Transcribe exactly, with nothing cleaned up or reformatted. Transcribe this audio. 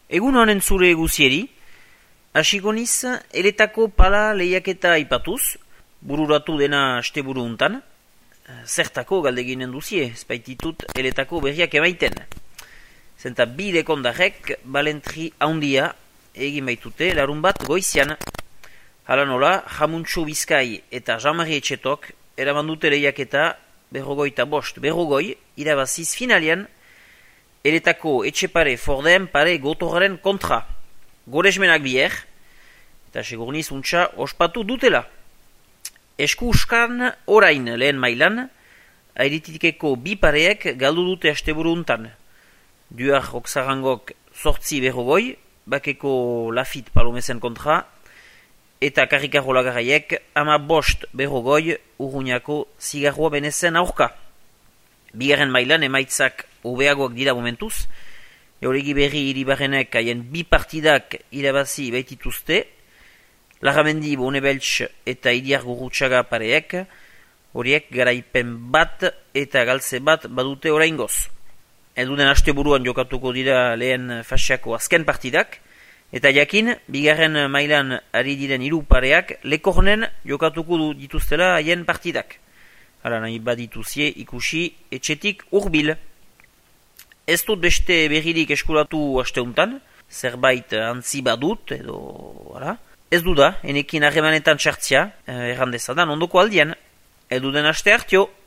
Egun honen zure guzieri, hasiko niz eletako pala lehiaketa ipatuz, bururatu dena asteburu untan, zertako galdeginen duzie, espaititut eletako berriak emaiten. Zenta bi lekondarek balentri haundia egin baitute larun bat goizian. Hala nola, Jamuntxo Bizkai eta Jean-Marie Etxetok eraman dute lehiaketa berrogoi eta bost berrogoi irabaziz finalian eletako etxepare forden pare gotorren kontra. Goresmenak bier, eta segurniz untxa ospatu dutela. Esku uskan orain lehen mailan, airitikeko bi pareek galdu dute asteburu untan. Duar oksarangok sortzi berrogoi, bakeko Lafit Palomezen kontra, eta karrikarro lagaraiek ama bost berrogoi urruñako zigarroa benezen aurka. Bigarren mailan emaitzak hobeagoak dira momentuz, Euregi berri iribarrenek haien bi partidak irabazi baitituzte, Larramendi Bonebeltz eta Idiar Gurrutxaga pareek, horiek garaipen bat eta galtze bat badute oraingoz. Elduden asteburuan jokatuko dira lehen fasiako azken partidak, eta jakin, bigarren mailan ari diren hiru pareak lekornen jokatuko du dituztela haien partidak. Hala nahi badituzie ikusi etxetik hurbil. Ez dut beste berririk eskuratu asteuntan, zerbait antzi badut, edo, hala. Ez du da, enekin harremanetan txartzia, errandezadan ondoko aldian, elduden aste hartio.